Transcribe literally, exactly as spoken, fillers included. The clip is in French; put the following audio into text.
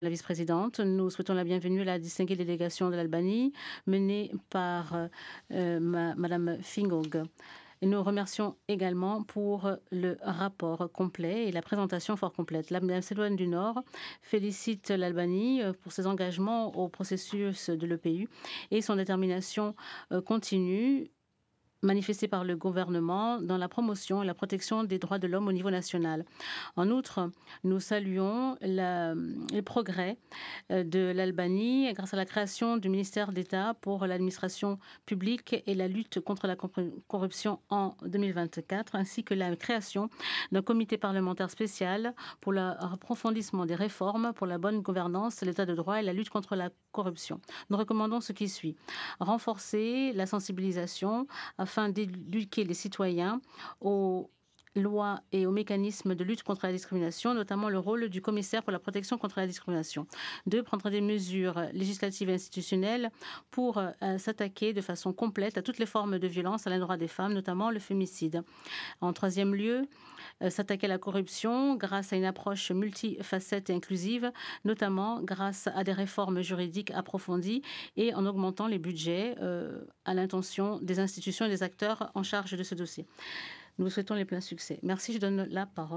La vice-présidente, nous souhaitons la bienvenue à la distinguée délégation de l'Albanie menée par euh, ma, Madame Fingog. Et nous remercions également pour le rapport complet et la présentation fort complète. La Macédoine du Nord félicite l'Albanie pour ses engagements au processus de l'E P U et son détermination continue manifestée par le gouvernement dans la promotion et la protection des droits de l'homme au niveau national. En outre, nous saluons la, les progrès de l'Albanie grâce à la création du ministère d'État pour l'administration publique et la lutte contre la corruption en deux mille vingt-quatre, ainsi que la création d'un comité parlementaire spécial pour l'approfondissement des réformes pour la bonne gouvernance, l'état de droit et la lutte contre la corruption. Nous recommandons ce qui suit. Renforcer la sensibilisation afin d'éduquer les citoyens aux lois et aux mécanismes de lutte contre la discrimination, notamment le rôle du commissaire pour la protection contre la discrimination. Deux, prendre des mesures législatives et institutionnelles pour euh, s'attaquer de façon complète à toutes les formes de violence à l'endroit des femmes, notamment le fémicide. En troisième lieu, euh, s'attaquer à la corruption grâce à une approche multifacette et inclusive, notamment grâce à des réformes juridiques approfondies et en augmentant les budgets euh, à l'intention des institutions et des acteurs en charge de ce dossier. Nous vous souhaitons les pleins succès. Merci, je donne la parole.